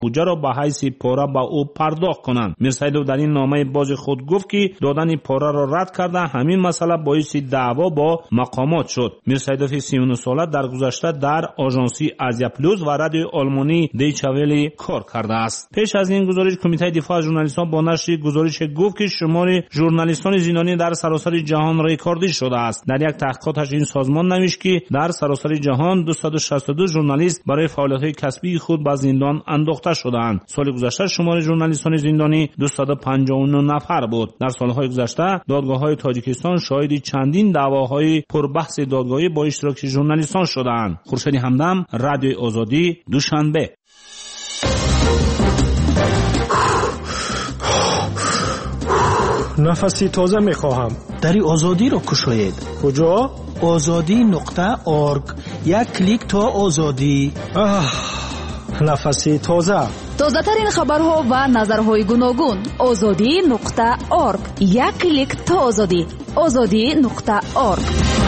بودجه را به حیث پاره به او پرداخت کنند. میرسیدوف در این نامه باز خود گفت که دادن پاره را رد کرده، همین مسئله باعث دعوا با مقامات شد. میرسیدوف 39 ساله در گذشته در آژانسی آزیا پلوس و رادیو آلمانی دیچه وله کار کرده است. پیش از این گزارش کمیته دفاع از ژورنالیستان با نشر گزارش گفت که شمار ژورنالیستان زندانی در سراسر جهان رکوردی شده است. در یک تحقیقاتش این سازمان نوشت که در سراسر جهان 262 ژورنالیست برای فعالیت‌های کسبی خود به زندان انداخته شدند. سال گذشته شمار ژورنالیستان زندانی 259 نفر بود. در سالهای گذشته دادگاه‌های تاجیکستان شاهد چندین دعواهای پربحث دادگاهی با اشتراک ژورنالیستان شدند. خورشید همدم، رادیو آزادی، دوشنبه. نفسی تازه میخواهم. دری آزادی رو کشایید. کجا؟ azadi.org. یک کلیک تا آزادی. نفسی تازه. تازه ترین خبرها و نظرهای گوناگون. azadi.org. یک کلیک تا آزادی. azadi.org.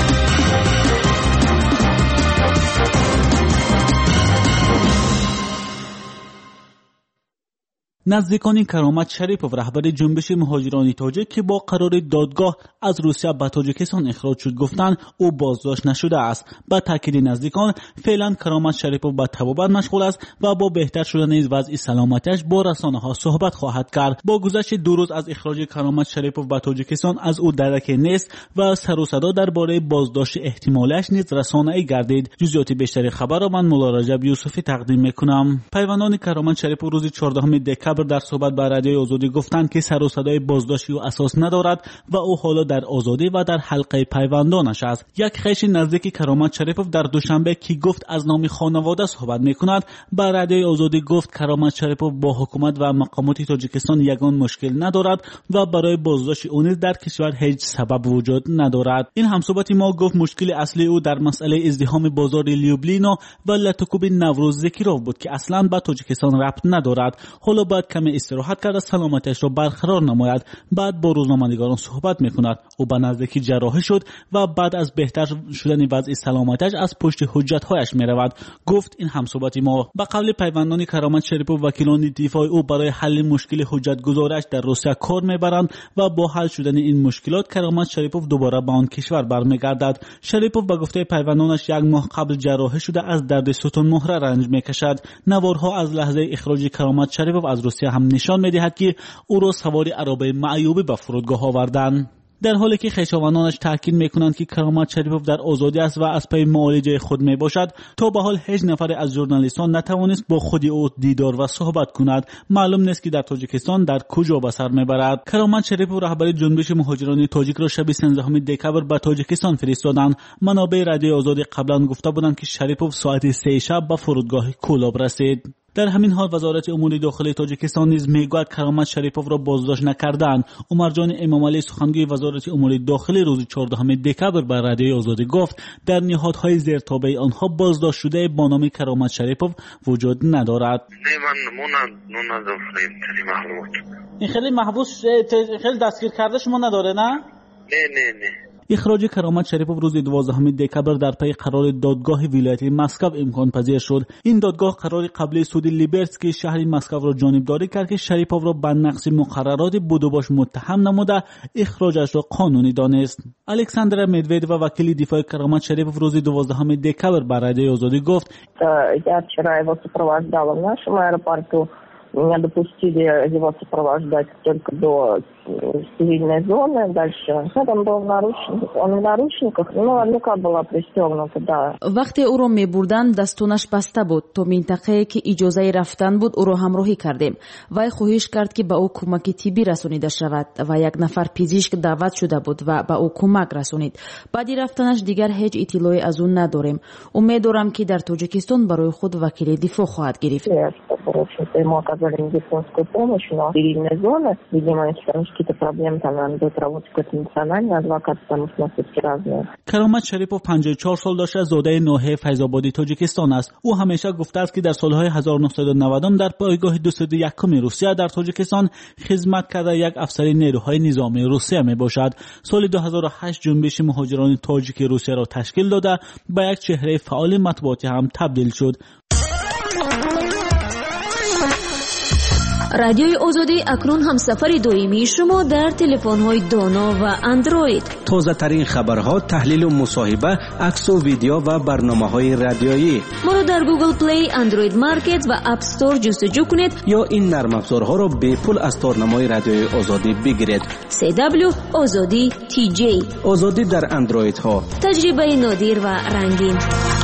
نزدیکان کرامت شریپوف رهبر جنبش مهاجران تاجیک که با قرار دادگاه از روسیه به تاجیکستان اخراج شد گفتند او بازداشت نشده است. با تاکید نزدیکان فعلا کرامت شریپوف به طبابت مشغول است و با بهتر شدن وضع سلامتیش با رسانه‌ها صحبت خواهد کرد. با گذشت 2 روز از اخراج کرامت شریپوف به تاجیکستان از او درک نیست و سر و صدا درباره بازداشت احتمالیش نیز رسانه‌ای گردید. جزئیات بیشتر خبر را من مولا رجب یوسفی تقدیم میکنم. پیوندان کرامت شریپوف روز 14 دکمبر در صحبت با رادیو آزادی گفتند که سر و صدای بازداشتی او اساس ندارد و او حالا در آزادی و در حلقه پیوندانش است. یک خویش نزدیک کرامت شریپوف در دوشنبه که گفت از نام خانواده صحبت میکند با رادیو آزادی گفت کرامت شریپوف با حکومت و مقامات تاجیکستان یگان مشکل ندارد و برای بازداشت او نیز در کشور هیچ سبب وجود ندارد. این همصحبت ما گفت مشکل اصلی او در مسئله ازدحام بازار لیوبلینا و لاتوکوب نوروز زکیروف بود که اصلا با تاجیکستان ربط ندارد. حالا باید کمی استراحت کرده سلامتیش را برقرار نماید. بعد با روزنامه‌نگاران صحبت میکند. او به نزدیکی جراحی شد و بعد از بهتر شدن وضع سلامتیش از پشت حجت‌هایش میرود. گفت این همصحبت ما. به قول پیوندان کرامت شریپوف وکیلان دفاع او برای حل مشکل حجت گزارش در روسیه کار میبرند و با حل شدن این مشکلات کرامت شریپوف دوباره به آن کشور برمیگردد. شریپوف به گفته پیوندانش 1 ماه قبل جراحی شده از درد ستون مهره رنج میکشد. نوارها از لحظه اخراج کرامت شریپوف از روسیه هم نشان میدهد که او را سوار عربه معیوبی به فرودگاه آوردند. در حالی که خویشاوندانش تاکید میکنند که کرامت شریپوف در آزادی است و از پی معالجه خود میباشد، تا به حال هیچ نفر از ژورنالیستان نتوانست با خود او دیدار و صحبت کند. معلوم نیست که در تاجیکستان در کجا به سر میبرد. کرامت شریپوف رهبر جنبش مهاجران تاجیک را شب 13 دکمبر به تاجیکستان فرستادند. منابع رادیو آزادی قبلا گفته بودند که شریپوف ساعت 3 شب به فرودگاه کولاب رسید. در همین حال وزارت امور داخلی تاجیکستان نیز میگوید کرامت شریپوف را بازداشت نکردند. عمرجان امامعلی سخنگوی وزارت امور داخلی روز 14 دکمبر به رادیو آزادی گفت در نهادهای زیرتابع آنها بازداشت شده با نام کرامت شریپوف وجود ندارد. این خیلی محبوس خیلی دستگیر کرده شما نداره نه؟ نه. اخراج کرامت شریپوف روز 12 دکمبر در پی قرار دادگاه ولایت مسکو امکان پذیر شد. این دادگاه قرار قبلی سود لیبرسکی شهر مسکو را جانبداری کرد که شریپوف را به نقض مقررات بودوباش متهم نموده اخراجش را قانونی دانست. الکساندر مدوید و وکیل دفاع کرامت شریپوف روز 12 دکمبر به رادیو آزادی گفت Я вчера его сопровождала в нашем аэропорту. Меня допустили его сопровождать только до цивильной зоны. Дальше он был в наручниках, но рука была пристегнута, да. وقتی او را میبردن دستونش بسته بود. تو منطقه‌ای که اجازه رفتن بود او را همراهی کردیم. وی خواهش کرد که به او کمک طبی رسانیده شود و 1 نفر پزشک دعوت شده بود و به او کمک رسانید. بعد رفتنش دیگر هیچ اطلاعی از اون نداریم. امیدوارم که در تاجیکستان برای خود وکیل دفاع خواهد گرفت. Ему оказали медицинскую помощь, но цивильной зоны, видимо, если там какие-то проблемы, там надо будет работать какой-то национальный адвокат, потому что у нас все разные. کرامت شریپوف 54 سال داشته، زاده ناحیه فیض‌آبادی تاجیکستان است. او همیشه گفته است که در سالهای 1990 در پایگاه 201 روسیه در تاجیکستان خدمت کرده یک افسر نیروهای نظامی روسیه می باشد. سال 2008 جنبش مهاجران تاجیک روسیه را تشکیل داده به یک چهره فعال مطبوعاتی هم تبدیل شد. رادیوی آزادی اکنون هم سفر دائمی شما در تلفن‌های دانا و اندروید. تازه ترین خبرها، تحلیل و مصاحبه، عکس و ویدیو و برنامه‌های رادیویی. ما رو در گوگل پلی، اندروید مارکت و اپ استور جستجو کنید یا این نرم افزارها رو به پول از تارنمای رادیوی آزادی بگیرید. CW آزادی TJ. آزادی در اندروید ها. تجربه نادر و رنگین.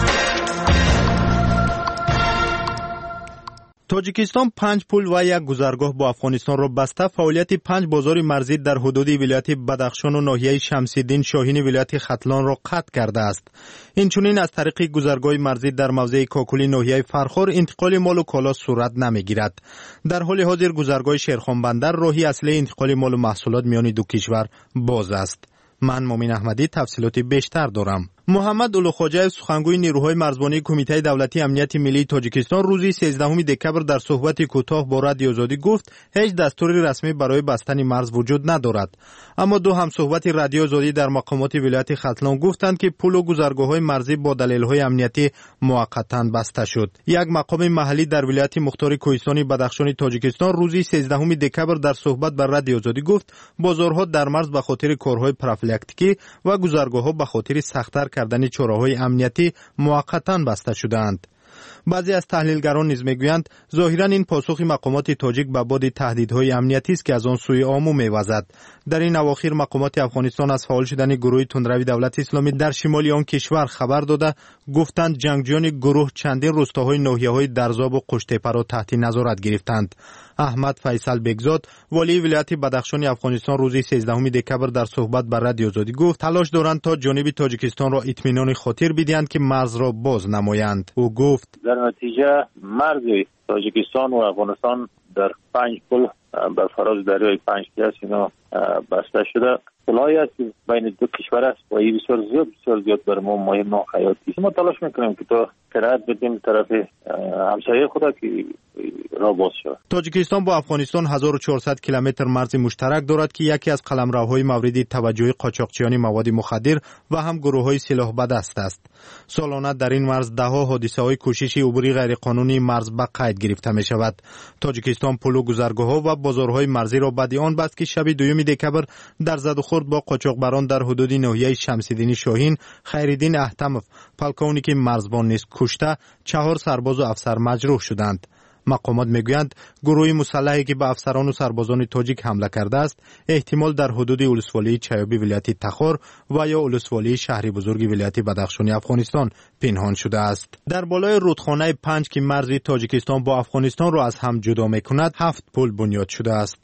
تاجیکستان 5 پل و یک گذرگاه با افغانستان را بسته فعالیت 5 بازار مرزی در حدود ولایت بدخشان و ناحیه شمس‌الدین شاهین ولایت ختلان را قطع کرده است. اینچنین از طریق گذرگاه مرزی در موضع کاکولی ناحیه فرخار انتقال مال و کالا صورت نمیگیرد. در حال حاضر گذرگاه شیرخان بندر راهی اصلی انتقال مال و محصولات میان دو کشور باز است. من مومن احمدی تفصیلات بیشتر دارم. محمد اولوخواجه سخنگوی نیروهای مرزبانی کمیته دولتی امنیت ملی تاجیکستان روز 13 دکبر در صحبت کوتاه با رادیو آزادی گفت هیچ دستور رسمی برای بستن مرز وجود ندارد. اما دو همصحبت رادیو آزادی در مقامات ولایت ختلان گفتند که پل و گذرگاه‌های مرزی با دلایل‌های امنیتی موقتا بسته شد. یک مقام محلی در ولایت مختار کوهستانی بدخشان تاجیکستان روز 13 دکبر در صحبت با رادیو آزادی گفت بازارها در مرز به خاطر کارهای پروفیلاکتیکی و گذرگاه‌ها به خاطر سخت‌تر کردن چراهای امنیتی موقتا بسته شدند. بعضی از تحلیلگران نیز میگویند ظاهرا این پاسخ مقامات تاجیک به باد تهدیدهای امنیتی است که از آن سوی عامو میوزد. در این اواخر مقامات افغانستان از فعال شدن گروه تندروی دولت اسلامی در شمال آن کشور خبر داده گفتند جنگجویان گروه چندین روستاهای ناحیه‌های درزاب و قشتیپه را تحت نظارت گرفتند. احمد فیصل بگزاد والی ولایت بدخشان افغانستان روز 13 دکبر در صحبت با رادیو آزادی گفت تلاش دارند تا جانب تاجیکستان را اطمینان خاطر بدهند که مرز را باز نمایند. او گفت در نتیجه مرز تاجیکستان و افغانستان در 5 پل بر فراز دریای 5 کیاس اینا بسته شده. پلایی است که بین دو کشور است و این بسیار زیاد برای ما مهم و حیاتی است. ما تلاش میکنیم که تا قرائت بدیم طرف همسایه خدا که راه باز شود. تاجیکستان با افغانستان 1400 کیلومتر مرز مشترک دارد که یکی از قلمروهای مورد توجه قاچاقچیان مواد مخدر و هم گروه‌های سلاح بدست است. سالانه در این مرز ده‌ها حادثه‌های کوشش عبوری غیرقانونی مرز به قید گرفته می‌شود. تاجیکستان پل و گذرگاه‌ها و بازارهای مرزی را بعد آن بست که شب 2 دکبر در زد و خورد با قاچاقبران در حدود ناحیه شمس‌الدین شاهین خیرالدین احتمف پلکونیک مرزبان نیز کشته 4 سرباز و افسر مجروح شدند. مقامات میگویند گروه مسلحی که به افسران و سربازان تاجیک حمله کرده است احتمال در حدود ولسوالی چیابی ولایت تخار و یا ولسوالی شهر بزرگ ولایت بدخشان افغانستان پنهان شده است. در بالای رودخانه 5 که مرز تاجیکستان با افغانستان را از هم جدا میکند 7 پل بنیاد شده است.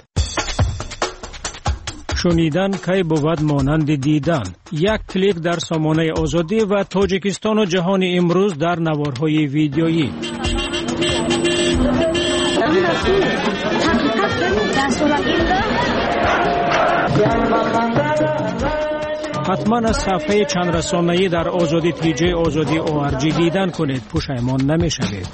شنیدن کی بود مانند دیدن. یک کلیک در سامانه آزادی و تاجیکستان و جهان امروز در نوارهای ویدیویی. حتما از صفحه چند رسانه‌ای در آزادی TJ آزادی ORG دیدن کنید، پشیمان نمی‌شوید.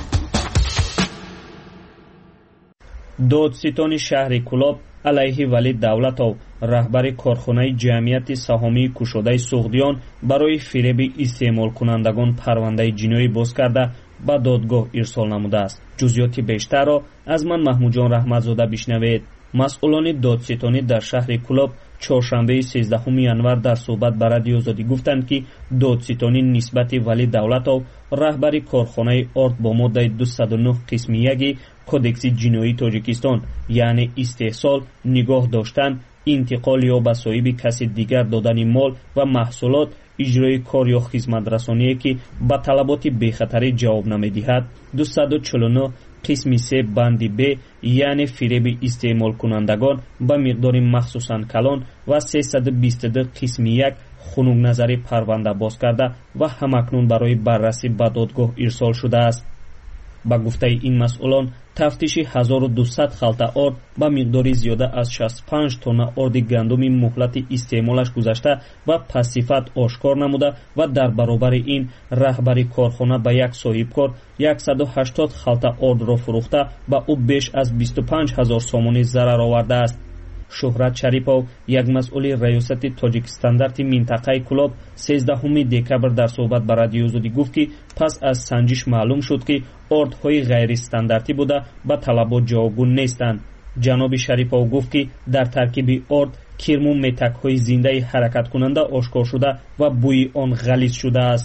دادستانی شهر کلاب علیه ولی دولتов راهبر کارخانه جمعیت سهامی کشاده سوغدیان برای فریب استعمال کنندگان پرونده جنایی باز کرده به دادگاه ارسال نموده است. جزئیات بیشتر را از من محمود جان رحمتزاده بشنوید. مسئولان دادستانی در شهر کلاب چهارشنبه 13 ینور در صحبت با رادیو آزادی گفتند که دادستانی نسبت ولی دولتov راهبر کارخانه آرد با ماده 209 قسم 1 کودکس جنایی تاجیکستان یعنی استحصال، نگاه داشتن، انتقال یا به صاحب کسی دیگر دادن مال و محصولات، اجرای کار یا خدمت رسانی که با طلبات بی‌خطری جواب نمی‌دهد، 249 قسم 3 بند ب یعنی فریب استعمال کنندگان با مقدار مخصوصاً کلان و 322 قسم 1 خنک نظری پرونده باز کرده و همکنون برای بررسی به دادگاه ارسال شده است. با گفته این مسئولان تفتیش 1200 خلطه آرد با مقداری زیاده از 65 تن آرد گندم مهلت استعمالش گذشته و پس صفت آشکار نموده و در برابر این رهبر کارخانه به یک صاحب کار 180 خلطه آرد را فروخته و او بیش از 25000 سومانی ضرر آورده است. шӯҳрат шарипов як масъули раёсати тоҷикстандарти минтақаи кӯлоб 13 декабр дар суҳбат ба радиои озодӣ гуфт ки пас аз санҷиш маълум шуд ки ордҳои ғайристандартӣ буда ба талабот ҷавобгӯ нестанд. ҷаноби шарипов гуфт ки дар таркиби орд кирму метакҳои зиндаи ҳаракаткунанда ошкор шуда ва бӯи он ғализ шудааст.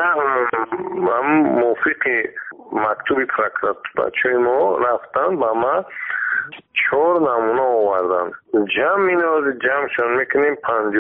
ман мувофиқи мактуби прокуратурачаи мо рафтан ба ман 4 намуна овардан. ҷамъ минози ҷамъшон мекунем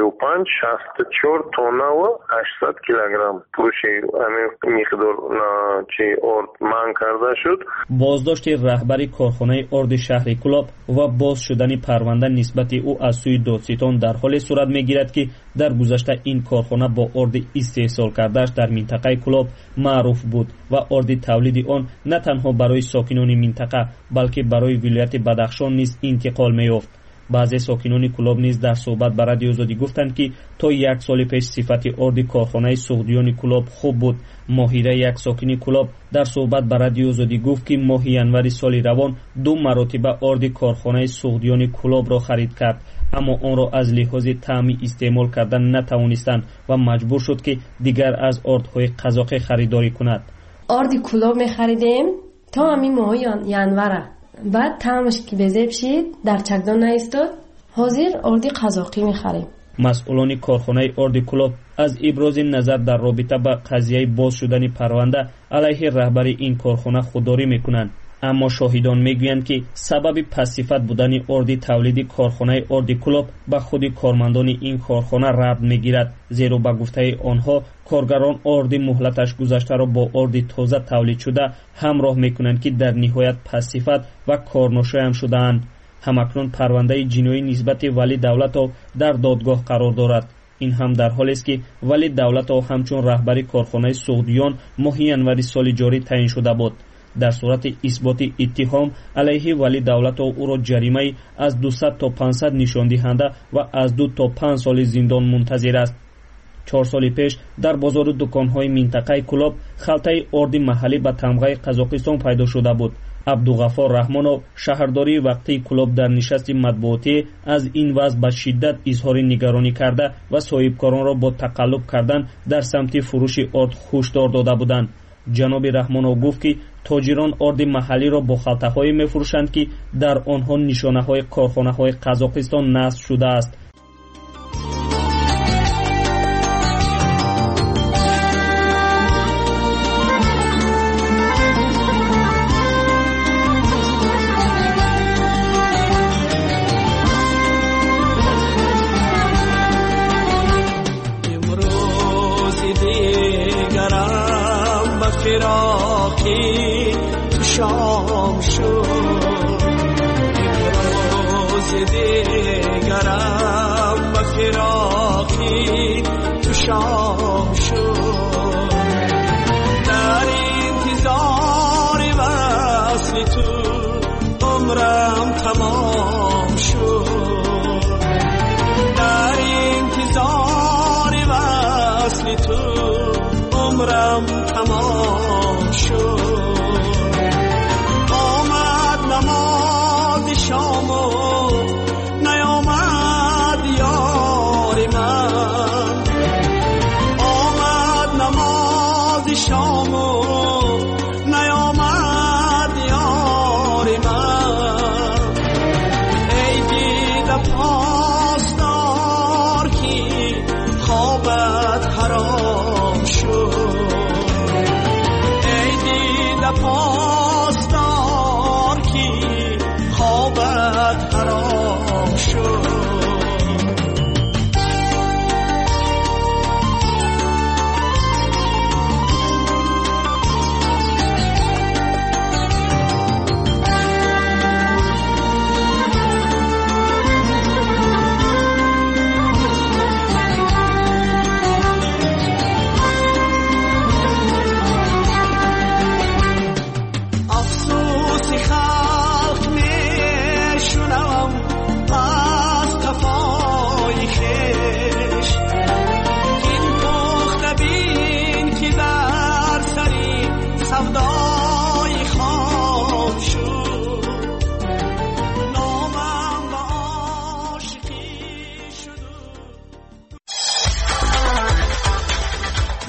55-64 тонна ва 800 килограмм пуруши ҳамин миқдор чи орд манъ карда шуд. боздошти раҳбари корхонаи орди шаҳри Кӯлоб ва боз шудани парванда нисбати ӯ аз сӯи додситон дар ҳоле сурат мегирад ки дар гузашта ин корхона бо орди истеҳсол кардааш дар минтақаи Кӯлоб маъруф буд ва орди тавлиди он на танҳо барои сокинони минтақа балки барои вилояти Бадахшон низ интиқол меёфт. баъзе сокинони Кӯлоб низ дар суҳбат ба радиои озодӣ гуфтанд ки то 1 соли пеш сифати орди корхонаи суғдиёни Кӯлоб хуб буд. моҳира як сокини Кӯлоб дар суҳбат ба радиои озодӣ гуфт ки моҳи январи соли равон 2 маротиба орди корхонаи суғдиёни Кӯлобро харид кард, аммо онро аз лиҳози таъми истеъмол кардан натавонистанд ва маҷбур шуд ки дигар аз ордҳои қазоқӣ харидорӣ кунад. орди Кӯлоб мехаридем то ҳамин моҳи январа. بعد طعمش که بزرگ شد در چکدان نایستاد. حاضر اردی قزاقی می‌خریم. مسئولان کارخانه اردی کلوب از ابراز نظر در رابطه با قضیه باز شدن پرونده علیه رهبر این کارخانه خودداری میکنند. اما شاهدان میگویند که سبب پس‌صفت بودن اردی تولیدی کارخانه اردی کلوب به خود کارمندان این کارخانه ربط میگیرد، زیرا به گفته آنها کارگران اردی مهلتش گذشته را با اردی تازه تولید شده همراه میکنند که در نهایت پس‌صفت و کارناشایان شده‌اند. همکنون پرونده جنایی نسبت ولی دولت‌ها در دادگاه قرار دارد. این هم در حالی است که ولی دولت‌ها همچون رهبری کارخانه سوغدیان ماه ینوری سال جاری تعیین شده بود. در صورت اثبات اتهام علیه ولی دولت او را جریمه از 200 تا 500 نشان دهنده و از 2 تا 5 سال زندان منتظر است. 4 سال پیش در بازار دکان‌های منطقه کلوب خلطه اردی محلی به تمغه قزاقستان پیدا شده بود. عبدالغفار رحمانov شهرداری وقتی کلوب در نشست مطبوعاتی از این وضع به شدت اظهار نگرانی کرده و صاحبکاران را با تقلب کردن در سمت فروش ارد هشدار داده بودند. جناب رحمانov گفت که تاجران ارد محلی را با خلطه‌هایی می‌فروشند که در آنها نشانه‌های کارخانه‌های قزاقستان نصب شده است. فراقی تو شام شد امروز دیگرم و فراقی تو شام شد در انتظار وصل تو عمرم تمام شد در انتظار وصل تو عمرم تمام شد آمد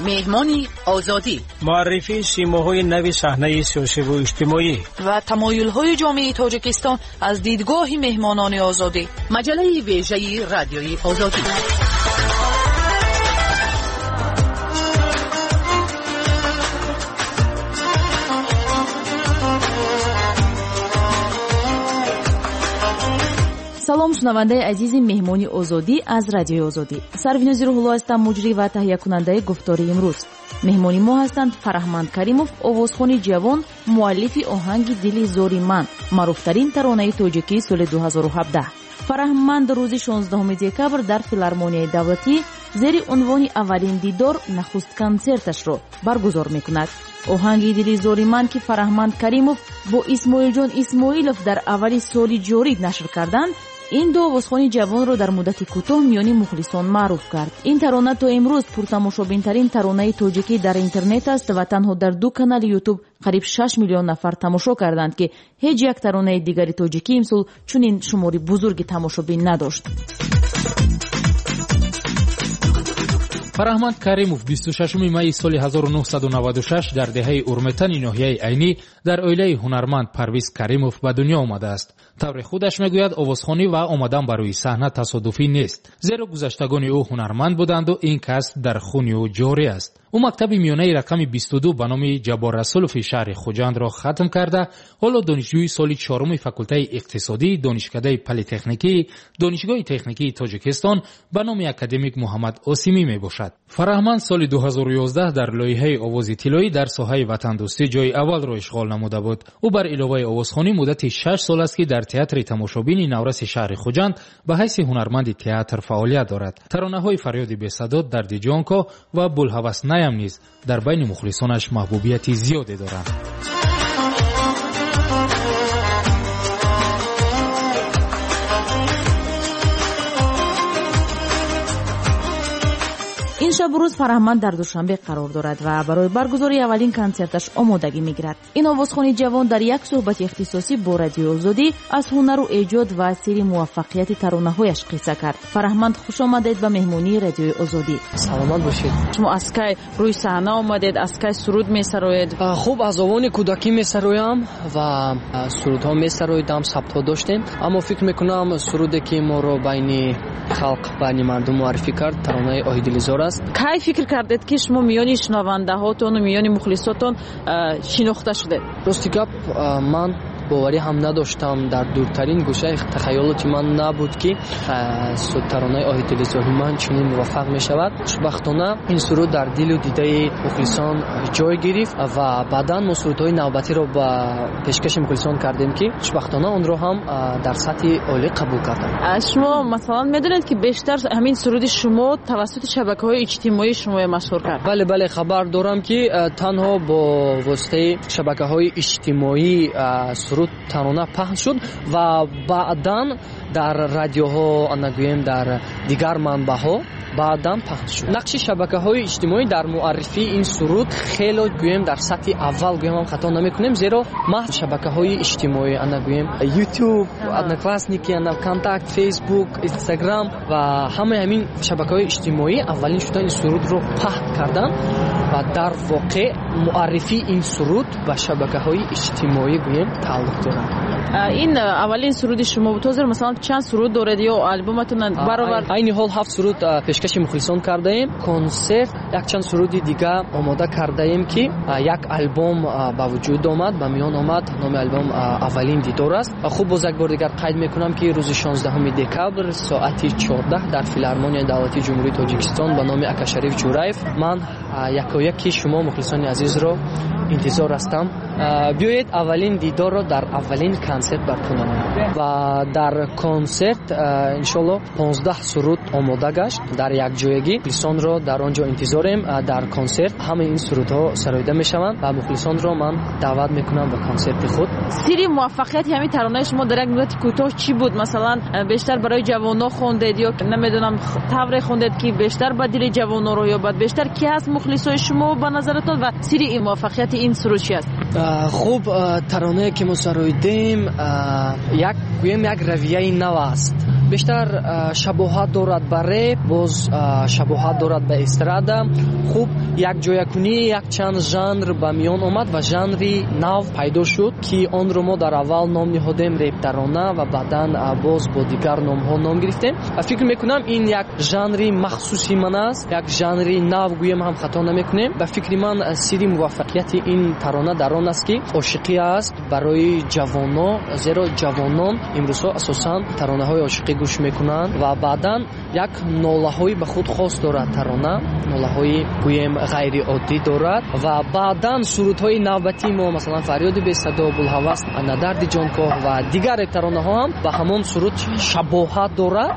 مهمانی آزادی، معرفی سیماهای نوی صحنه سیاسی و اجتماعی و تمایل‌های جامعه تاجیکستان از دیدگاه مهمانان آزادی. مجله ویژه رادیوی آزادی. салом шунавандаи азизи меҳмони озодӣ аз радиои озодӣ. сарвинози рӯҳулло ҳастам, муҷрӣ ва таҳиякунандаи гуфтори имрӯз. меҳмони мо ҳастанд фараҳманд каримов, овозхони ҷавон, муаллифи оҳанги дили зори ман, маъруфтарин таронаи тоҷикии соли 2017. фараҳманд рӯзи 16 декабр дар филармонияи давлатӣ зери унвони аввалин дидор нахуст консерташро баргузор мекунад. оҳанги дили зори ман ки фараҳманд каримов бо исмоилҷон исмоилов дар аввали соли ҷорӣ нашр карданд, ин ду овозхони ҷавонро дар муддати кӯтоҳ миёни мухлисон маъруф кард. ин тарона то имрӯз пуртамошобинтарин таронаи тоҷикӣ дар интернет аст ва танҳо дар 2 канали ютуб қариб 6 миллион нафар тамошо карданд ки ҳеҷ як таронаи дигари тоҷикӣ имсол чунин шумори бузурги тамошобин надошт. фараҳманд каримов 26 майи соли 1996 дар деҳаи урметани ноҳияи айнӣ дар оилаи ҳунарманд парвиз каримов ба дунё омадааст. таври худаш мегӯяд овозхонӣ ва омадан ба рӯи саҳна тасодуфӣ нест, зеро гузаштагони ӯ ҳунарманд буданду ин касб дар хуни ӯ ҷорӣ аст. ӯ мактаби миёнаи рақами 22 ба номи ҷабор расулови шаҳри хуҷандро хатм карда, ҳоло донишҷӯи соли 4 факултаи иқтисодӣ, донишкадаи политехникӣ, донишгоҳи техникии тоҷикистон ба номи академик муҳаммад осимӣ мебошад. фараҳманд соли 2011 дар лоиҳаи овози тиллоӣ дар соҳаи ватандӯстӣ ҷойи аввалро ишғол намуда буд. ӯ бар иловаи овозхонӣ муддати 6 сол аст ки дар театри тамошобини навраси шаҳри хуҷанд ба ҳайси ҳунарманди театр фаъолият дорад. таронаҳои фарёди бесадод, дарди ҷонко ва булҳавас наям низ дар байни мухлисонаш маҳбубияти зиёде доранд. ин шаб рӯз фараҳманд дар душанбе қарор дорад ва барои баргузории аввалин консерташ омодагӣ мегирад. ин овозхони ҷавон дар як суҳбати ихтисосӣ бо радиои озодӣ аз ҳунару эҷод ва сири муваффақияти таронаҳояш қисса кард. фараҳманд хушомадед ба меҳмонии радиои озодӣ. саломат бошед. шумо аз кай рӯи саҳна омадед? аз кай суруд месароед? хуб, аз овони кӯдакӣ месароям ва сурудҳо месароидам, сабтҳо доштем, аммо фикр мекунам суруде ки моро байни халқ, байни мардум муаррифӣ кард, таронаи оҳидилизор аст. кай фикр кардед ки шумо миёни шунавандаҳотону миёни мухлисотон шинохта шудед? рости гап, ман боварӣ ҳам надоштам, дар дуртарин гӯшаи тахайюлоти ман набуд ки таронаи оҳидилизоҳи ман чунин муваффақ мешавад. хушбахтона ин суруд дар дилу дидаи мухлисон ҷой гирифт ва баъдан мо сурудҳои навбатиро ба пешкаши мухлисон кардем ки хушбахтона онро ҳам дар сатҳи олӣ қабул кардам. шумо масалан медонед ки бештар ҳамин суруди шумо тавассути шабакаҳои иҷтимоӣ шумо машҳур кард? бале, хабар дорам ки танҳо бо воситаи шабакаҳои иҷтимоӣ суруд тарона паҳн шуд ва баъдан дар радиоҳо, анагӯем дар дигар манбаъҳо баъдан паҳн шуд. нақши шабакаҳои иҷтимоӣ дар муаррифии ин суруд хело гӯем дар сатҳи аввал гӯем ҳам хато намекунем, зеро маҳз шабакаҳои иҷтимоӣ, анагӯем ютуб, одноклассники, контакт, фейсбук, инстаграм ва ҳамаи ҳамин шабакаҳои иҷтимоӣ аввалин шуда ин сурудро паҳн карданд ва дар воқеъ муаррифии ин суруд ба шабакаҳои иҷтимоӣ гӯем тааллуқ дорад. ин аввалин суруди шумо буд. ҳозир масалан чанд суруд доред ё албоматон баробар? айни ҳол 7 суруд пешкаши мухлисон кардаем. консерт якчанд суруди дига омода кардаем ки як албом ба вуҷуд омад, ба миён омад. номи албом аввалин дидор аст. хуб, боз як бор дигар қайд мекунам ки рӯзи 16 декабр соати 14 дар филармонияи давлатии ҷумҳурии тоҷикистон ба номи Акашариф Ҷураев ман якояки шумо мухлисони азизро интизор ҳастам. биёед аввалин дидорро дар аввалин консерт барпо намоем ва дар консерт иншоалло 15 суруд омода гашт дар якҷоягӣ. мухлисонро дар он ҷо интизорем. дар консерт ҳамаи ин сурудҳо сароида мешаванд ва мухлисонро ман даъват мекунам ба консерти худ. сири муваффақияти ҳамин таронаи шумо дар як муддати кӯтоҳ чӣ буд? масалан бештар барои ҷавонҳо хондед ё намедонам тавре хондед ки бештар ба дили ҷавонҳоро ёбад? бештар ки ҳаст мухлисои шумо ба назаратон ва сири муваффақияти ин суруд чӣ аст? хуб, таронае ки мо сароидем як равияи нав аст. бештар шабоҳат дорад ба рэп, боз шабоҳат дорад ба эстрада. хуб якҷоякунӣ якчанд жанр ба миён омад ва жанри нав пайдо шуд ки онро мо дар аввал ном ниҳодем рептарона ва баъдан боз бо дигар номҳо ном гирифтем. фикр мекунам ин як жанри махсуси ман аст, як жанри нав гӯем ҳам хато намекунем. ба фикри ман сири муваффақияти ин тарона дар он аст ки ошиқӣ аст барои ҷавоно, зеро ҷавонон имрӯзҳо асосан таронаҳои ошиқӣ гӯш мекунанд ва баъдан як нолаҳои ба худ хос дорад тарона, нолаҳои гӯем ғайриоддӣ дорад ва баъдан сурудҳои навбатии мо масалан фарёди бесадо, булҳавас, надарди ҷонкоҳ ва дигар таронаҳо ҳам ба ҳамон суруд шабоҳат дорад.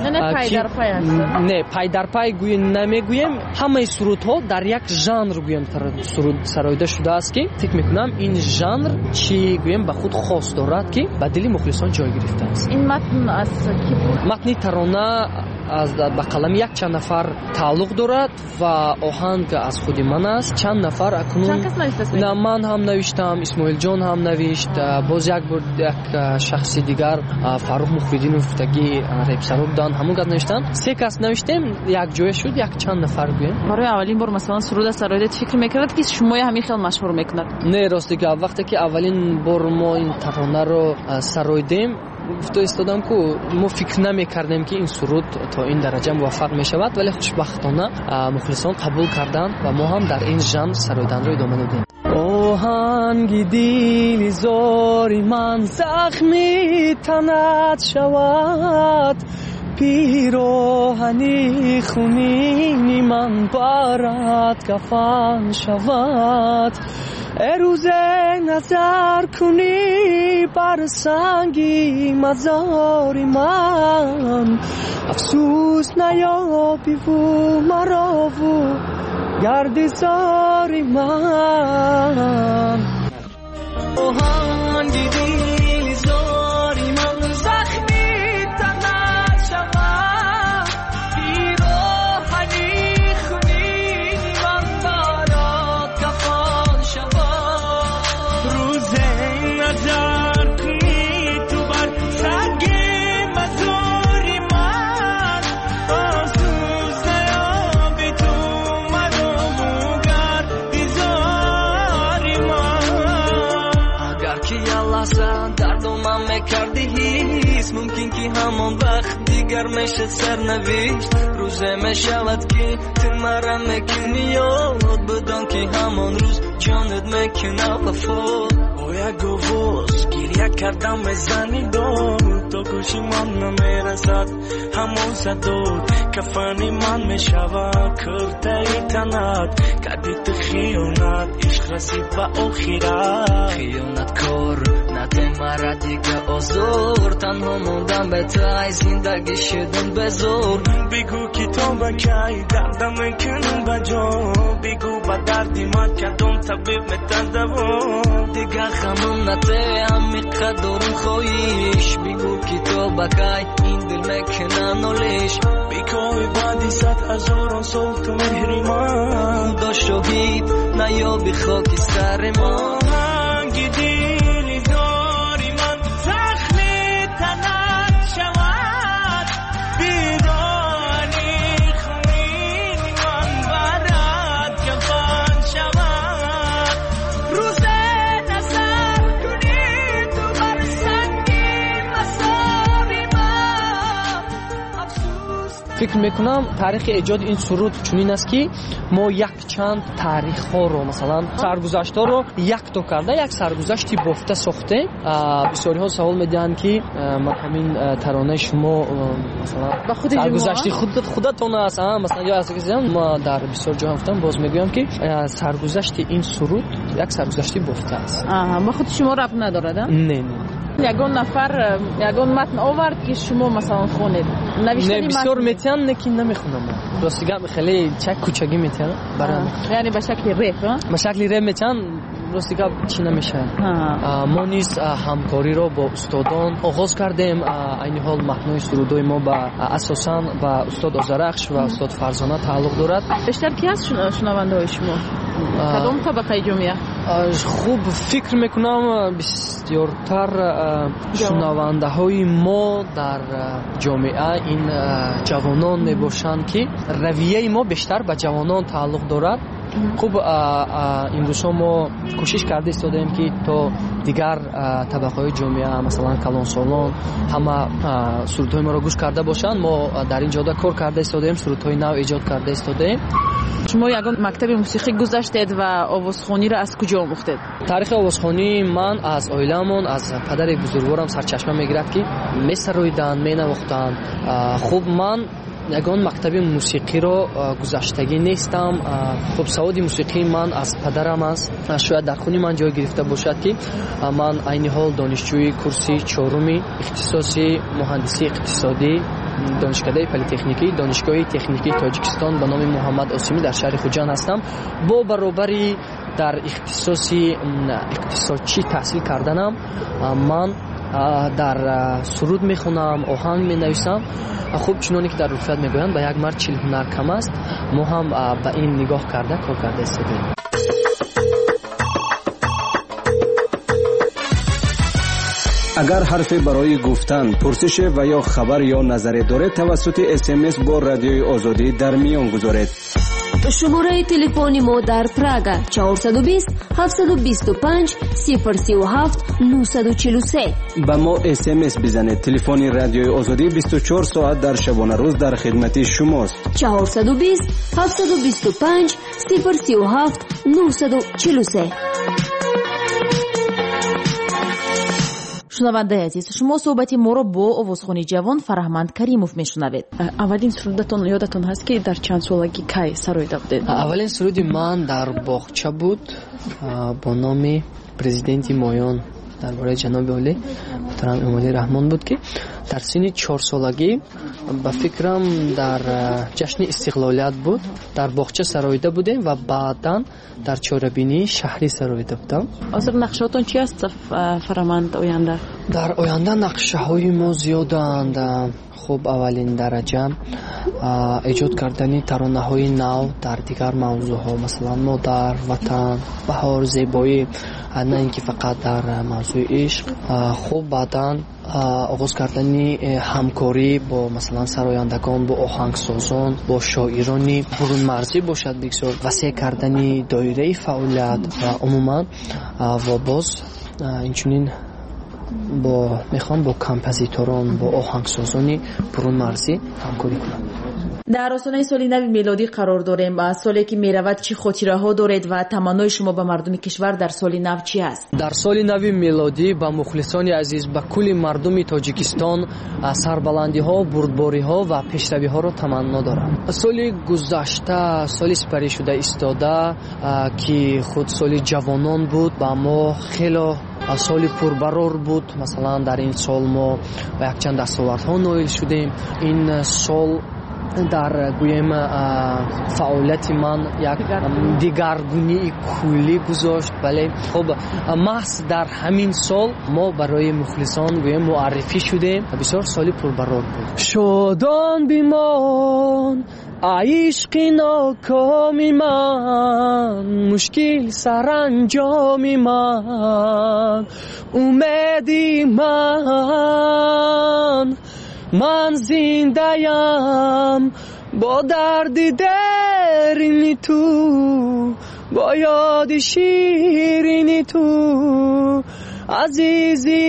Не пай дар пай намегӯем, ҳамаи сурудҳо дар як жанр гӯем суруд сароида шудааст ки фикр мекунам ин жанр чӣ гӯем ба худ хос дорад ки ба дили мухлисон ҷой гирифтааст. ин матн аз ки буд? матни тарона ба қалами як чанд нафар тааллуқ дорад ва оҳанг аз худи ман аст. чанд нафар акнун ман ҳам навиштам, исмоилҷон ҳам навишт, боз як шахси дигар Фарух Мухридинов таги репсаро буданд, ҳамон гап навиштанд. се кас навиштем, як ҷоя шуд, як чанд нафар гӯем. барои аввалин бор масалан суруда сароидат фикр мекардед ки шумоя ҳамин хел машҳур мекунад? Не, рости гап, вақте ки аввалин бор мо ин таронаро сароидем гуфта истодам ку мо фикр намекардем ки ин суруд то ин дараҷа муваффақ мешавад, вале хушбахтона мухлисон қабул карданд ва мо ҳам дар ин жанр сароиданро идома додем. оҳанги дили зори ман захми танат шавад, пироҳани хунини ман барад кафан шавад. рӯзе назар кунӣ бар санги мазори ман, афсӯс наёбиву марову гарди зори ман. оҳанги дили зори ман захми танат шавад, пироҳани хунини ман барад кафан шавад. рӯзе назар кунӣ ту бар санги мазори ман, афсӯс наёби ту марову гарди зори ман. агар ки яллаҳза дардомам мекарди ҳис, мумкин ки ҳамон вақт дигар мешад сарнавишт. рӯзе мешавад ки ту мара мекунӣ ёд, бидон ки ҳамон рӯз ҷонат мекуна вафо. бо як овоз гирья кардам мезани дод, то гӯши ман намерасад ҳамон садод. кафани ман мешавад куртаи танат, карди ту хиёнат, ишқ расид ба охират. хиёнаткор наде мара дига озор, танҳо мондам бе ту ай зиндагӣ шудам безор. бигӯ ки то ба кай дардам мекунам ба ҷон, бигӯ ба дарди ман кадом табиб метан даво. дига ғамам наде ҳамиқа дорум хоҳиш, бигӯ ки то ба кай ин дил мекуна нолиш. бикоҳи баъди 100,000 сол ту меҳри ман, худо шоҳид наёби хоки сари ман. оҳанги дили зори ман захми танат шавад, пироҳани хунини ман барад кафан шавад. рӯзе назар кунӣ ту бар санги мазори ман, афсӯс. фикр мекунам таърихи эҷоди ин суруд чунин аст ки мо якчанд таърихҳоро масалан саргузаштҳоро якто карда як саргузашти бофта сохтем. бисёриҳо савол медиҳанд ки ман ҳамин таронаи шумо масалан саргузашти худатон аст, масалан ё аз ма дар бисёр ҷо гуфтам, боз мегӯям ки саргузашти ин суруд як саргузашти бофта аст. ма худи шумо рабт надорад? не. ягон нафар ягон матн овард ки шумо масалан хонед? навиштани матн бисёр метиҳанд, лекин намехонам. рости гап хеле кӯчагӣ метиҳанд, яъне ба шакли реп? ба шакли реп метиҳанд, рости гап чӣ намешавад. мо низ ҳамкориро бо устодон оғоз кардем. айни ҳол матнои сурудои мо ба асосан ба устод Озарахш ва устод Фарзона тааллуқ дорад. бештар ки аст шунавандаҳои шумо? кадом табақаи ҷомеа? خوب فکر میکنم بسیارتر شنونده ما در جامعه این جوانان میباشند که رویه ما بیشتر به جوانان تعلق دارد. خوب امروز ما کوشش کرده استادیم که تا دیگر طبقه جامعه مثلا کلانسالان همه سرودهای ما را گوش کرده باشند. ما در این جاده کار کرده استادیم، سرودهای نو ایجاد کرده استادیم. شما یگان مکتب موسیقی گذاشتید و آوازخوانی را از کجا آموختید؟ تاریخ آوازخوانی من از عائله‌مون، از پدر بزرگوارم سرچشمه میگرفت که میسرویدن، مینواختن. خوب من یگان مکتب موسیقی رو گذاشتگی نیستم. خب سواد موسیقی من از پدرم است. شاید در خونی من جای گرفته باشد که من عین حال دانشجوی کورسی چهارمی اختصاصی مهندسی اقتصادی دانشکده پلی‌تکنیکی دانشگاه تکنیکی تاجیکستان به نام محمد آسیمی در شهر خوجان هستم. با برابری در اختصاصی اقتصادچی تحصیل کردنم من در سرود میخونم، آهنگ مینویسم. خوب چنانی که در رفیت میگویند به یک مرد 40 هنر کم است. ما هم به این نگاه کرده کار کرده استادیم. اگر حرفی برای گفتن، پرسش و یا خبر یا نظری دارید توسط SMS با رادیوی آزادی در میان گذارید. شماره تلفن ما در پراگ 420 725 037 943. با ما SMS بزنید. تلفن رادیوی آزادی 24 ساعت در شبانه روز در خدمت شماست. 420 725 037 943. шунавандаи азиз, шумо суҳбати моро бо овозхони ҷавон Фараҳманд Каримов мешунавед. аввалин сурудатон ёдатон ҳаст ки дар чанд солагӣ кай сароида будед? аввалин суруди ман дар боғча буд бо номи президенти моён дар бораи ҷаноби олӣ муҳтарам эмомалӣ раҳмон буд ки дар синни 4 солагӣ ба фикрам дар ҷашни истиқлолият буд. дар боғча сароида будем ва баъдан дар чорабинии шаҳрӣ сароида будам. ҳозир нақшаотон чӣ аст Фараҳманд оянда? дар оянда нақшаҳои мо зиёданд. хуб аввалин дараҷа эҷод кардани таронаҳои нав дар дигар мавзӯъҳо, масалан модар, ватан, баҳор, зебоӣ, на ин ки фақат дар мавзӯи ишқ. хуб баъдан оғоз кардани ҳамкорӣ бо масалан сарояндагон, бо оҳангсозон, бо шоирони бурунмарзӣ бошад, бисёр васеъ кардани доираи фаъолият ва умуман ва боз инчунин мехоҳам бо композиторон, бо оҳангсозони бурунмарзӣ ҳамкорӣ кунам. дар осонаи соли нави мелодӣ қарор дорем. соле ки меравад чӣ хотираҳо доред ва таманнои шумо ба мардуми кишвар дар соли нав чӣ аст? дар соли нави мелодӣ ба мухлисони азиз, ба кулли мардуми Тоҷикистон сарбаландиҳо, бурдбориҳо ва пешравиҳоро таманно дорам. соли гузашта, соли сипаришуда истода ки худ соли ҷавонон буд, ба мо хело соли пурбарор буд. масалан дар ин сол мо ба якчанд дастовардҳо ноил шудем. ин сол дар гӯем фаъолияти ман як дигаргунии куллӣ гузошт. бале хуб маҳз дар ҳамин сол мо барои мухлисон гӯем муаррифӣ шудем. бисёр соли пурбарор буд. шодон бимон عشقی ناکامی من، مشکل سرانجامی من، امیدی من زنده‌ام با درد درینی تو، با یاد شیرینی تو عزیزی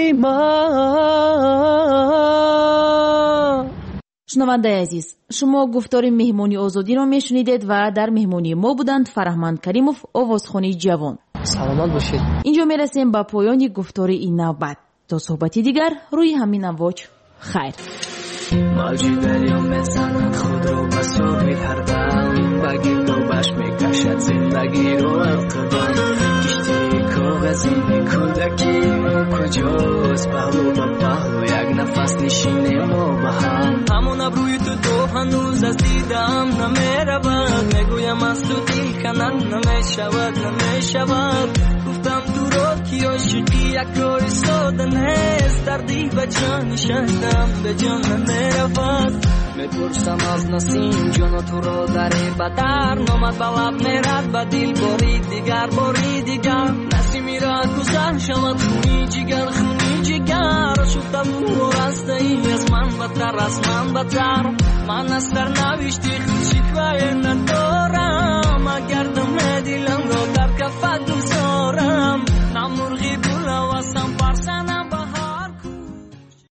من. шунавандаи азиз, шумо гуфтори меҳмони озодиро мешунидед ва дар меҳмонии мо буданд Фараҳманд Каримов, овозхони ҷавон. саломат бошед. инҷо мерасем ба поёни гуфтори ин навбат. то суҳбати дигар рӯи ҳамин амвоҷ. хайр. موجی دریا میزند خود رو به ساحل هر دم، به گردابش میکشد زندگی رو القدم. کشتی کاغذی کودکی ما کجاست، پهلو به پهلو یک نفس نشینیم ما به هم. همون ابروی تو هنوز از دیدم نمیرود، میگویم از تو دل کنن نمیشود. گفتم تو را که عاشقی یک کاری ساده نیست، دردی به جان نشستم به جان نمیرود. میپرسم از نسیم جان تو را در بدر نامد بلب میرد به دل باری دیگر باری دیگر نسیمی را گذر شود خونی جگر شده بود راسته ای از من بدتر از من بدتر من از در نوشتی خود شکوه ندارم اگر دم دلم را در کفت گذارم نمرغی بلوستم پرسنم